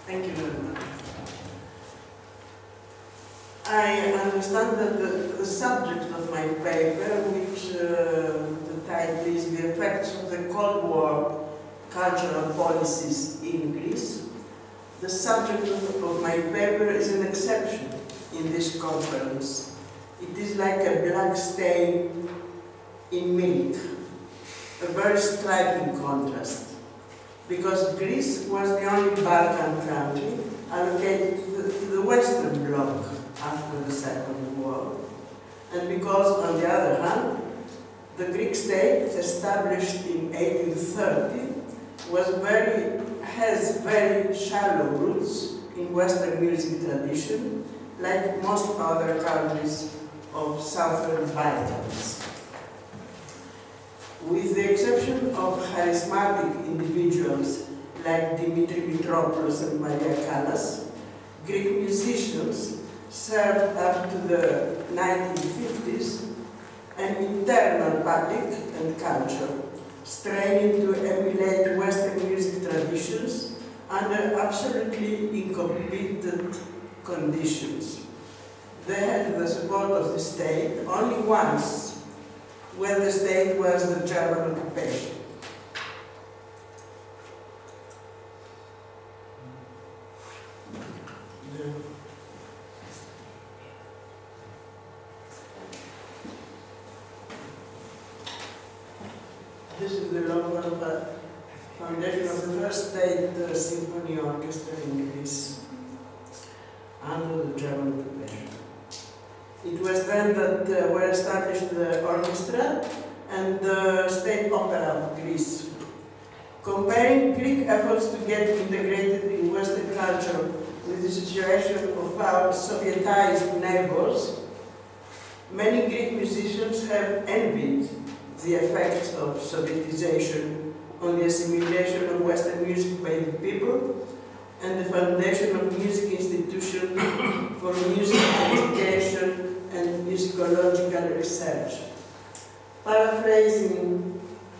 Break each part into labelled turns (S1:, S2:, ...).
S1: Thank you very much. I understand that the subject of my paper, which the title is The Effects of the Cold War Cultural Policies in Greece, the subject of my paper is an exception in this conference. It is like a black stain in milk, a very striking contrast, because Greece was the only Balkan country allocated to the Western Bloc after the Second War, and because, on the other hand, the Greek state, established in 1830, has very shallow roots in Western music tradition, like most other countries of Southern Balkans. With the exception of charismatic individuals like Dimitri Mitropoulos and Maria Callas, Greek musicians served up to the 1950s an internal public and culture, straining to emulate Western music traditions under absolutely incompetent conditions. They had the support of the state only once, when the state was the German occupation. This is the logo of the foundation of the first state symphony orchestra in Greece under the German occupation. It was then that were established the orchestra and the State Opera of Greece. Comparing Greek efforts to get integrated in Western culture with the situation of our Sovietized neighbors, many Greek musicians have envied the effects of Sovietization on the assimilation of Western music by the people and the foundation of music institutions for music education and musicological research. Paraphrasing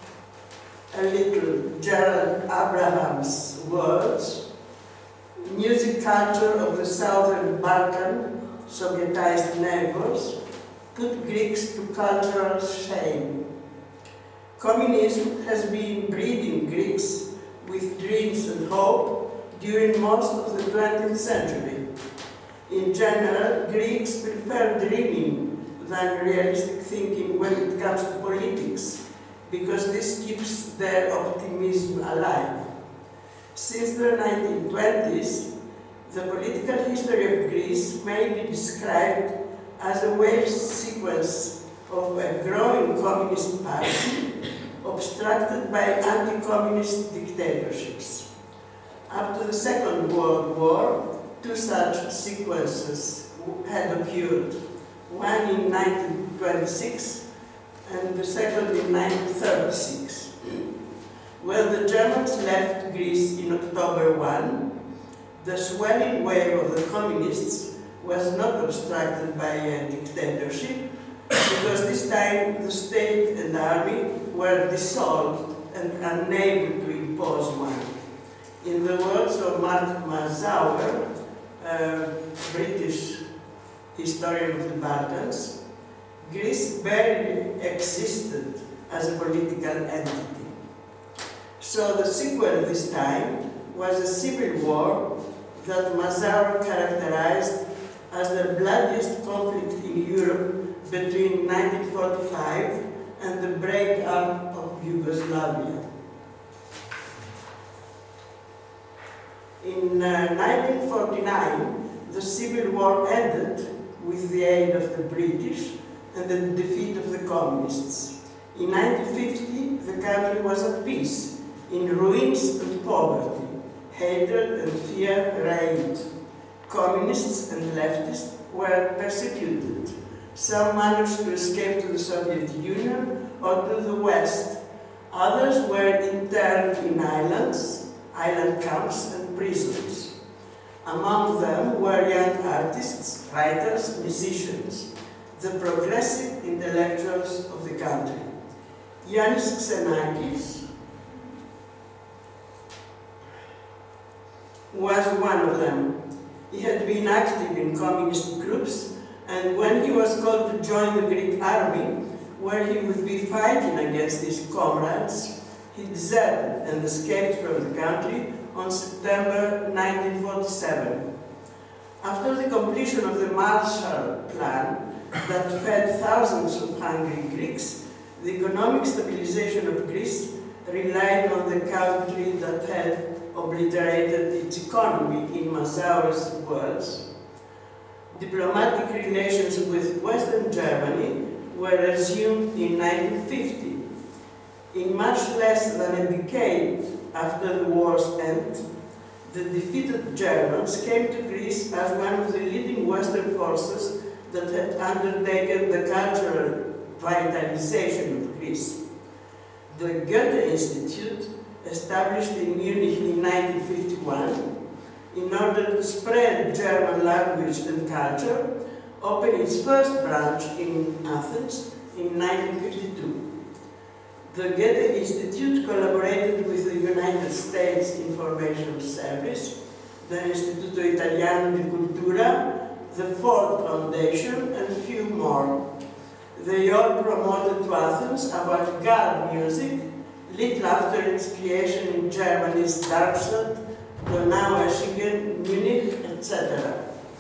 S1: a little Gerald Abraham's words, music culture of the Southern Balkan, Sovietized neighbors, put Greeks to cultural shame. Communism has been breeding Greeks with dreams and hope during most of the 20th century. In general, Greeks prefer dreaming than realistic thinking when it comes to politics, because this keeps their optimism alive. Since the 1920s, the political history of Greece may be described as a wave sequence of a growing communist party obstructed by anti-communist dictatorships. Up to the Second World War, two such sequences had occurred, one in 1926 and the second in 1936. When the Germans left Greece in October 1, the swelling wave of the communists was not obstructed by a dictatorship, because this time the state and army were dissolved and unable to impose one. In the words of Mark Mazauer, a British historian of the Balkans, Greece barely existed as a political entity. So the sequel this time was a civil war that Mazauer characterized as the bloodiest conflict in Europe between 1945 and the breakup of Yugoslavia. In 1949, the civil war ended with the aid of the British and the defeat of the communists. In 1950, the country was at peace, in ruins and poverty. Hatred and fear reigned. Communists and leftists were persecuted. Some managed to escape to the Soviet Union or to the West. Others were interned in islands, island camps and prisons. Among them were young artists, writers, musicians, the progressive intellectuals of the country. Yannis Xenakis, was one of them. He had been active in communist groups, and when he was called to join the Greek army, where he would be fighting against his comrades, he deserted and escaped from the country on September 1947. After the completion of the Marshall Plan that fed thousands of hungry Greeks, the economic stabilization of Greece relied on the country that had obliterated its economy, in Mazaur's words. Diplomatic relations with Western Germany were resumed in 1950. In much less than a decade after the war's end, the defeated Germans came to Greece as one of the leading Western forces that had undertaken the cultural vitalization of Greece. The Goethe Institute, established in Munich in 1951, in order to spread German language and culture, opened its first branch in Athens in 1952. The Goethe Institute collaborated with the United States Information Service, the Istituto Italiano di Cultura, the Ford Foundation, and a few more. They all promoted to Athens avant-garde music, little after its creation in Germany's Darmstadt, Donau, Eschingen, Munich, etc.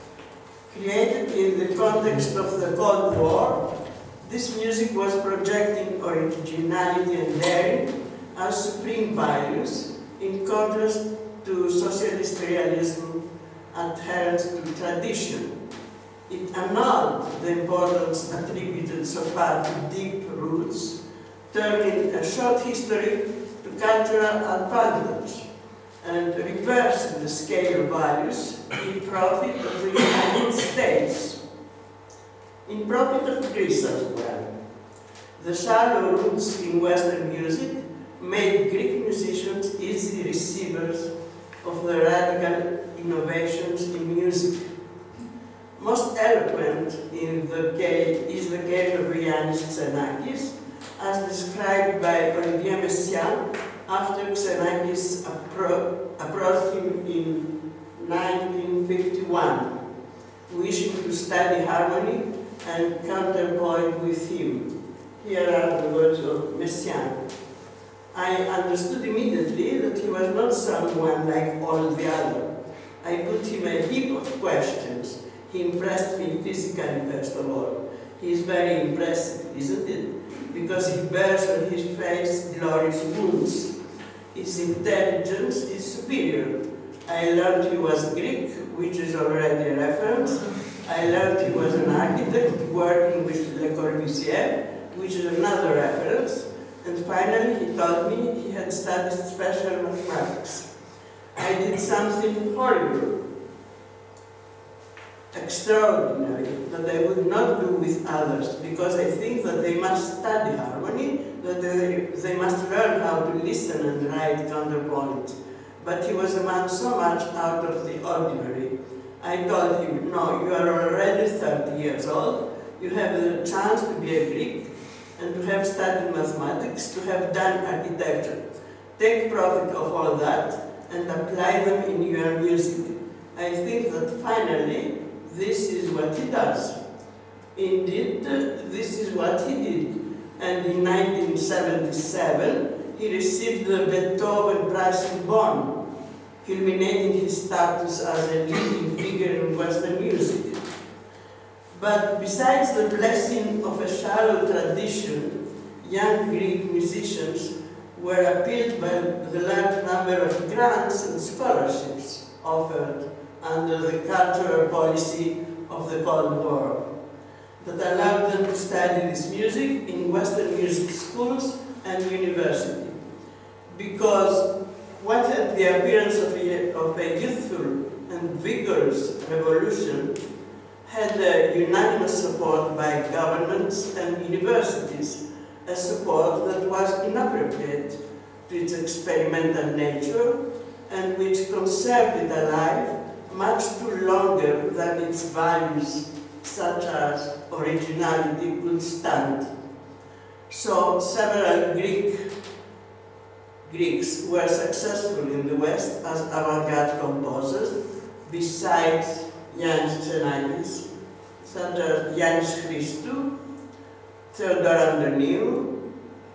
S1: Created in the context of the Cold War, this music was projecting originality and daring as supreme values, in contrast to socialist realism adherent to tradition. It annulled the importance attributed so far to deep roots, turning a short history to cultural advantage, and reversing the scale of values in profit of the United States, in profit of Greece as well. The shallow roots in Western music made Greek musicians easy receivers of the radical innovations in music. Most eloquent is the case of Yannis Xenakis, as described by Olivier Messiaen after Xenakis approached him in 1951, wishing to study harmony and counterpoint with him. Here are the words of Messiaen. I understood immediately that he was not someone like all the others. I put him a heap of questions. He impressed me physically, first of all. He is very impressive, isn't it? Because he bears on his face glorious wounds. His intelligence is superior. I learned he was Greek, which is already a reference. I learned he was an architect working with Le Corbusier, which is another reference. And finally, he told me he had studied special mathematics. I did something horrible, extraordinary, that I would not do with others, because I think that they must study harmony, that they must learn how to listen and write counterpoint. But he was a man so much out of the ordinary. I told him, no, you are already 30 years old, you have the chance to be a Greek, and to have studied mathematics, to have done architecture. Take profit of all that and apply them in your music. I think that finally, this is what he does. Indeed, this is what he did. And in 1977, he received the Beethoven Prize in Bonn, culminating his status as a leading figure in Western music. But besides the blessing of a shallow tradition, young Greek musicians were appealed by the large number of grants and scholarships offered under the cultural policy of the Cold War that allowed them to study this music in Western music schools and university. Because what had the appearance of a youthful and vigorous revolution had unanimous support by governments and universities, a support that was inappropriate to its experimental nature and which conserved it alive much too longer than its values, such as originality, could stand. So several Greek Greeks were successful in the West as avant-garde composers, besides Yannis Xenakis, such as Yannis Christou, Theodore Andoniou,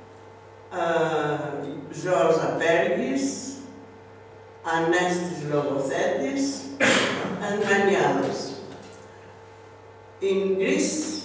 S1: George Apergis, Anestis Logothetis, and many others. In Greece,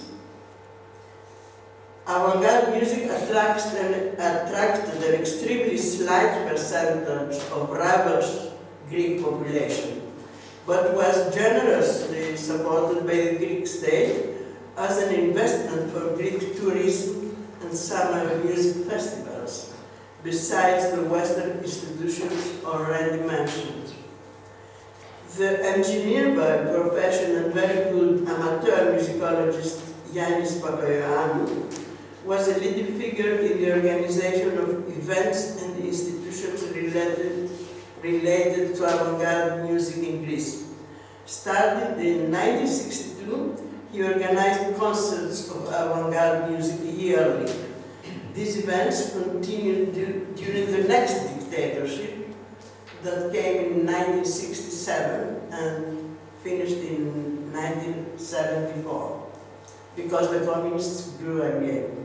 S1: avant-garde music attracted an extremely slight percentage of ravaged Greek population, but was generously supported by the Greek state as an investment for Greek tourism and summer music festivals, besides the Western institutions already mentioned. The engineer by profession and very good amateur musicologist Yannis Papaioannou was a leading figure in the organization of events and institutions related to avant-garde music in Greece. Started in 1962, he organized concerts of avant-garde music yearly. These events continued during the next dictatorship that came in 1967 and finished in 1974, because the communists grew again.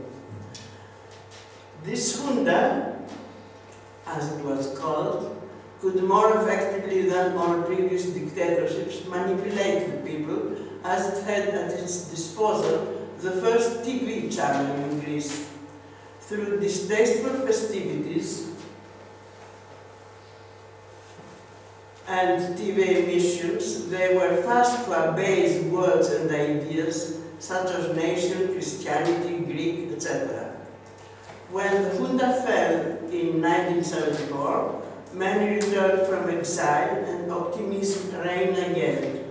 S1: This junta, as it was called, could more effectively than all previous dictatorships manipulate the people, as it had at its disposal the first TV channel in Greece. Through distasteful festivities and TV emissions, they were fast to abase words and ideas such as nation, Christianity, Greek, etc. When the junta fell in 1974, many returned from exile and optimism reigned again.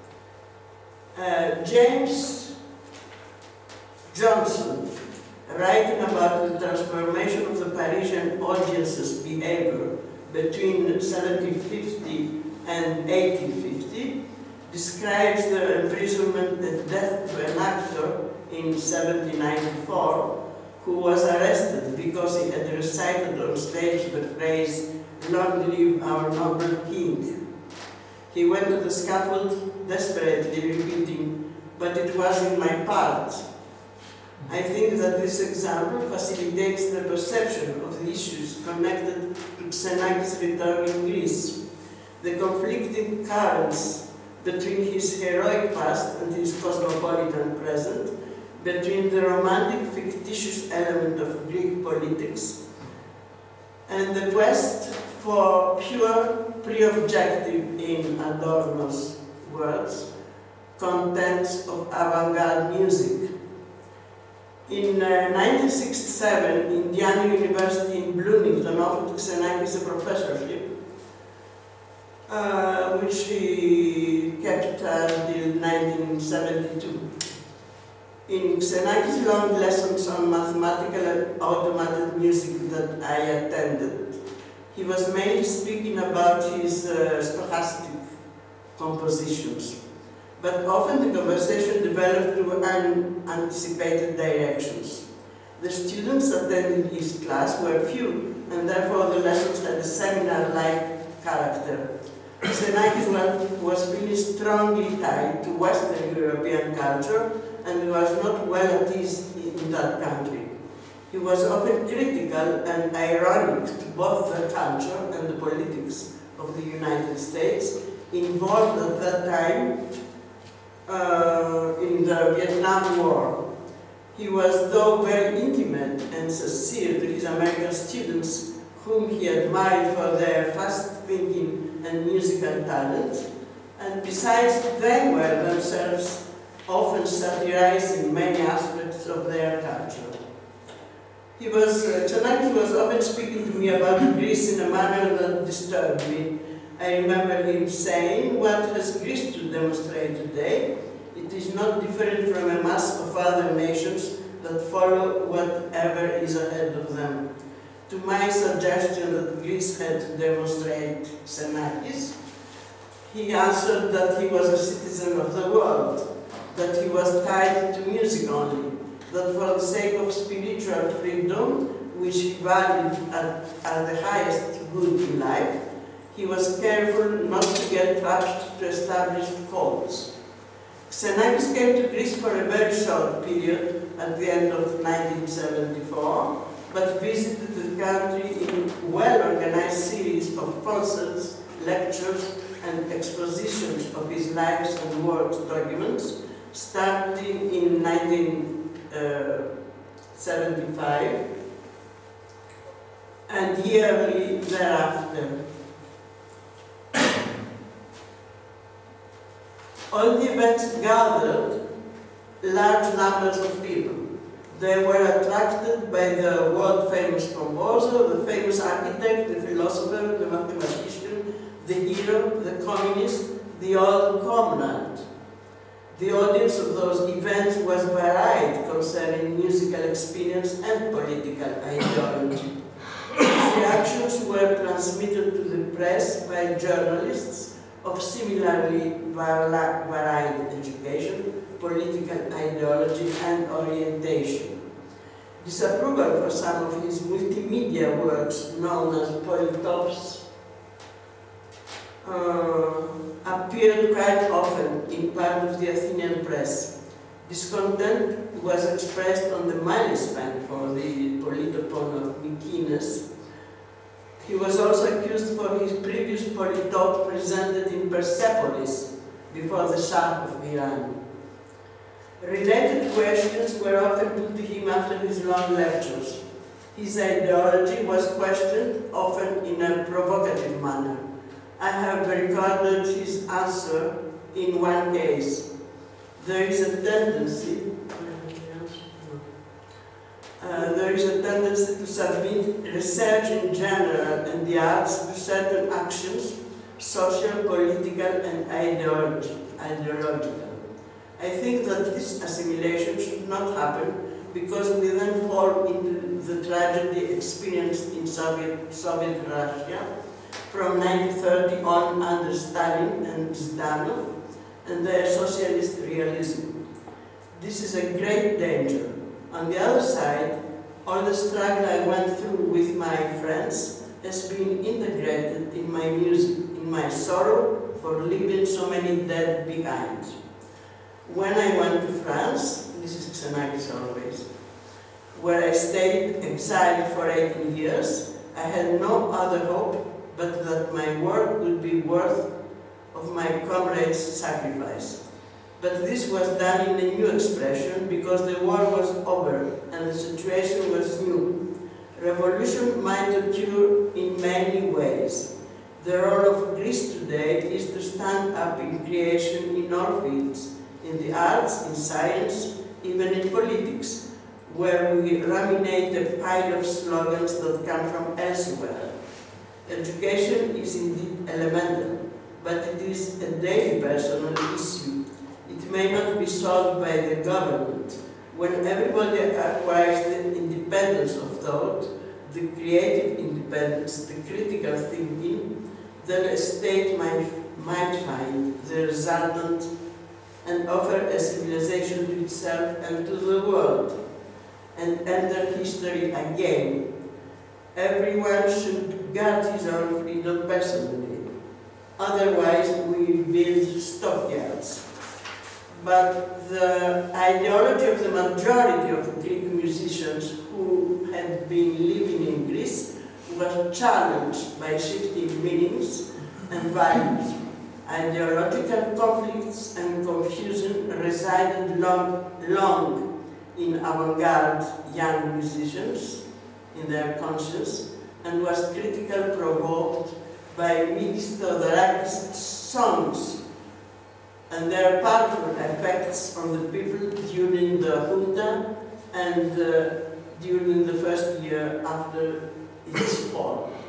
S1: James Johnson, writing about the transformation of the Parisian audience's behavior between 1750 and 1850, describes the imprisonment and death of an actor in 1794 who was arrested because he had recited on stage the phrase, "Long live our noble king." He went to the scaffold desperately repeating, "But it was in my part." I think that this example facilitates the perception of the issues connected to Xenakis' return in Greece, the conflicting currents between his heroic past and his cosmopolitan present, between the romantic fictitious element of Greek politics and the quest for pure, pre-objective, in Adorno's words, contents of avant-garde music. In 1967, Indiana University in Bloomington offered Xenakis a professorship, which he kept until 1972. In Xenakis' long lessons on mathematical and automated music that I attended, he was mainly speaking about his stochastic compositions, but often the conversation developed to unanticipated directions. The students attending his class were few, and therefore the lessons had a seminar-like character. Xenakis was feeling strongly tied to Western European culture and was not well at ease in that country. He was often critical and ironic to both the culture and the politics of the United States, involved at that time in the Vietnam War. He was, though, very intimate and sincere to his American students, whom he admired for their fast thinking and musical talent, and besides, they were themselves often satirizing many aspects of their culture. Xenakis was often speaking to me about Greece in a manner that disturbed me. I remember him saying, "What has Greece to demonstrate today? It is not different from a mass of other nations that follow whatever is ahead of them." To my suggestion that Greece had to demonstrate Xenakis, he answered that he was a citizen of the world, that he was tied to music only, that for the sake of spiritual freedom, which he valued as the highest good in life, he was careful not to get attached to established faults. Xenakis came to Greece for a very short period at the end of 1974, but visited the country in a well-organized series of concerts, lectures, and expositions of his lives and works documents, starting in 1975 and yearly thereafter. All the events gathered large numbers of people. They were attracted by the world-famous composer, the famous architect, the philosopher, the mathematician, the hero, the communist, the old comrade. The audience of those events was varied concerning musical experience and political ideology. Reactions were transmitted to the press by journalists of similarly varied education, political ideology, and orientation. Disapproval for some of his multimedia works, known as politops, appeared quite often in part of the Athenian press. Discontent was expressed on the Milespan for the politopon of Mykines. He was also accused for his previous politop presented in Persepolis before the Shah of Iran. Related questions were often put to him after his long lectures. His ideology was questioned, often in a provocative manner. I have recorded his answer in one case. There is a tendency to submit research in general and the arts to certain actions, social, political, and ideological. I think that this assimilation should not happen because we then fall into the tragedy experienced in Soviet Russia from 1930 on under Stalin and Zhdanov and their socialist realism. This is a great danger. On the other side, all the struggle I went through with my friends has been integrated in my music, in my sorrow for leaving so many dead behind. When I went to France, this is Xenakis always, where I stayed exiled for 18 years, I had no other hope but that my work would be worth of my comrades' sacrifice. But this was done in a new expression because the war was over and the situation was new. Revolution might occur in many ways. The role of Greece today is to stand up in creation in all fields, in the arts, in science, even in politics, where we ruminate a pile of slogans that come from elsewhere. Education is indeed elemental, but it is a daily personal issue. It may not be solved by the government. When everybody acquires the independence of thought, the creative independence, the critical thinking, then a state might find the resultant and offer a civilization to itself and to the world, and enter history again. Everyone should guard his own freedom personally. Otherwise, we build stockyards. But the ideology of the majority of Greek musicians who had been living in Greece was challenged by shifting meanings and values. Ideological conflicts and confusion resided long in avant-garde young musicians, in their conscience, and was critically provoked by Mikis Theodorakis' songs and their powerful effects on the people during the junta and during the first year after its fall.